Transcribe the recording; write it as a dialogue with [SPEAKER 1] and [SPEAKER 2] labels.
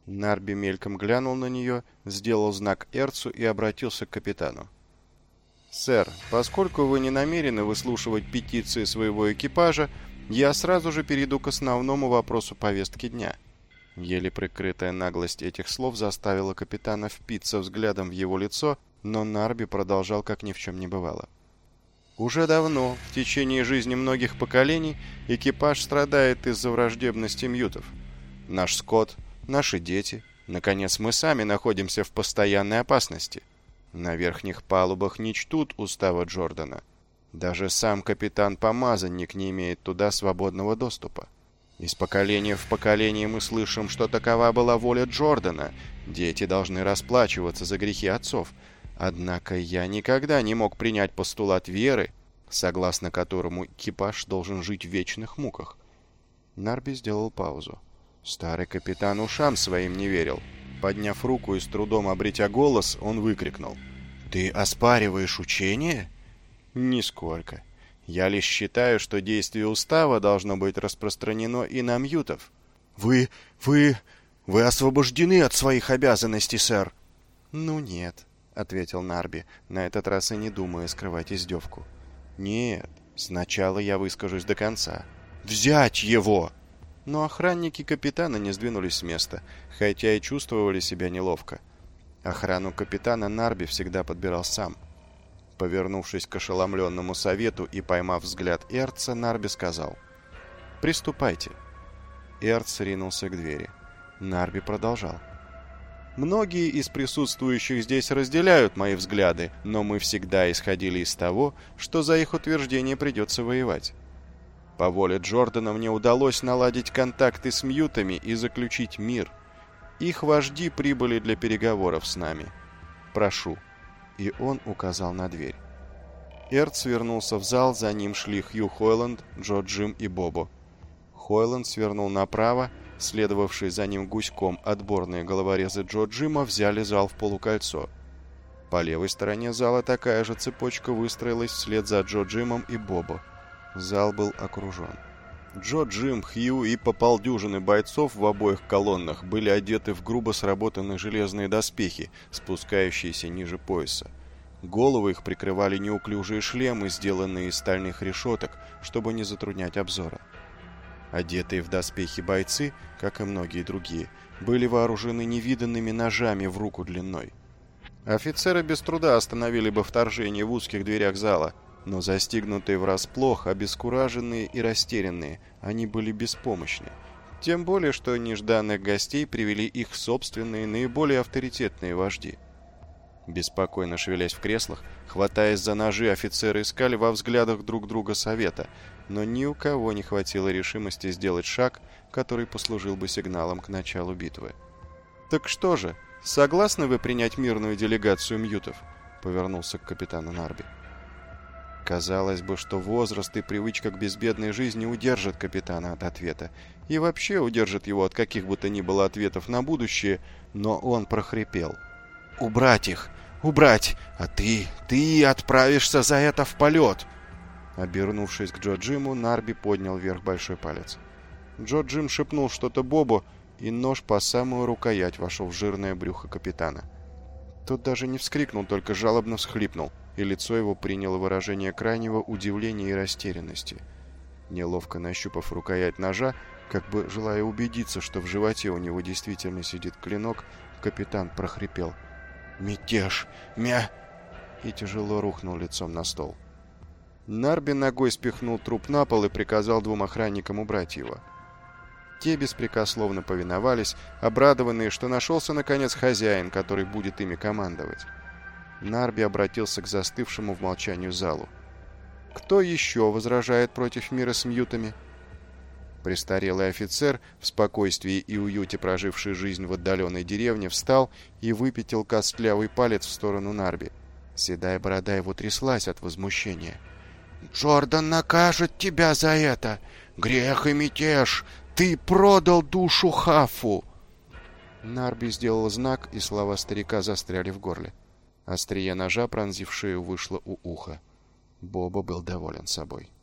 [SPEAKER 1] Нарби мельком глянул на нее, сделал знак Эрцу и обратился к капитану. «Сэр, поскольку вы не намерены выслушивать петиции своего экипажа, я сразу же перейду к основному вопросу повестки дня». Еле прикрытая наглость этих слов заставила капитана впиться взглядом в его лицо, но Нарби продолжал, как ни в чем не бывало. Уже давно, в течение жизни многих поколений, экипаж страдает из-за враждебности мьютов. Наш скот, наши дети, наконец, мы сами находимся в постоянной опасности. На верхних палубах не чтут устава Джордана. Даже сам капитан-помазанник не имеет туда свободного доступа. Из поколения в поколение мы слышим, что такова была воля Джордана. Дети должны расплачиваться за грехи отцов. Однако я никогда не мог принять постулат веры, согласно которому экипаж должен жить в вечных муках. Нарби сделал паузу. Старый капитан ушам своим не верил. Подняв руку и с трудом обретя голос, он выкрикнул: «Ты оспариваешь учение?» «Нисколько. Я лишь считаю, что действие устава должно быть распространено и на мьютов». «Вы освобождены от своих обязанностей, сэр». «Ну нет», — ответил Нарби, на этот раз и не думая скрывать издевку. «Нет, сначала я выскажусь до конца». «Взять его!» Но охранники капитана не сдвинулись с места, хотя и чувствовали себя неловко. Охрану капитана Нарби всегда подбирал сам. Повернувшись к ошеломленному совету и поймав взгляд Эрца, Нарби сказал: «Приступайте». Эрц ринулся к двери. Нарби продолжал: «Многие из присутствующих здесь разделяют мои взгляды, но мы всегда исходили из того, что за их утверждение придется воевать. По воле Джордана мне удалось наладить контакты с мьютами и заключить мир. Их вожди прибыли для переговоров с нами. Прошу». И он указал на дверь. Эрц вернулся в зал, за ним шли Хью Хойланд, Джо Джим и Бобо. Хойланд свернул направо, следовавшие за ним гуськом отборные головорезы Джо Джима взяли зал в полукольцо. По левой стороне зала такая же цепочка выстроилась вслед за Джо Джимом и Бобо. Зал был окружен. Джо Джим, Хью и по полдюжины бойцов в обоих колоннах были одеты в грубо сработанные железные доспехи, спускающиеся ниже пояса. Головы их прикрывали неуклюжие шлемы, сделанные из стальных решеток, чтобы не затруднять обзора. Одетые в доспехи бойцы, как и многие другие, были вооружены невиданными ножами в руку длиной. Офицеры без труда остановили бы вторжение в узких дверях зала, но застигнутые врасплох, обескураженные и растерянные, они были беспомощны. Тем более, что нежданных гостей привели их собственные, наиболее авторитетные вожди. Беспокойно шевелясь в креслах, хватаясь за ножи, офицеры искали во взглядах друг друга совета, но ни у кого не хватило решимости сделать шаг, который послужил бы сигналом к началу битвы. «Так что же, согласны вы принять мирную делегацию мьютов?» — повернулся к капитану Нарби. Казалось бы, что возраст и привычка к безбедной жизни удержат капитана от ответа, и вообще удержат его от каких бы то ни было ответов на будущее, но он прохрипел: «Убрать их! Убрать! А ты отправишься за это в полет!» Обернувшись к Джо Джиму, Нарби поднял вверх большой палец. Джо Джим шепнул что-то Бобу, и нож по самую рукоять вошел в жирное брюхо капитана. Тот даже не вскрикнул, только жалобно всхлипнул, и лицо его приняло выражение крайнего удивления и растерянности. Неловко нащупав рукоять ножа, как бы желая убедиться, что в животе у него действительно сидит клинок, капитан прохрипел: «Мятеж! И тяжело рухнул лицом на стол. Нарби ногой спихнул труп на пол и приказал двум охранникам убрать его. Те беспрекословно повиновались, обрадованные, что нашелся, наконец, хозяин, который будет ими командовать. Нарби обратился к застывшему в молчании залу. «Кто еще возражает против мира с мьютами?» Престарелый офицер, в спокойствии и уюте проживший жизнь в отдаленной деревне, встал и выпятил костлявый палец в сторону Нарби. Седая борода его тряслась от возмущения. «Джордан накажет тебя за это! Грех и мятеж! Ты продал душу Хафу!» Нарби сделал знак, и слова старика застряли в горле. Острие ножа, пронзив шею, вышло у уха. Боба был доволен собой.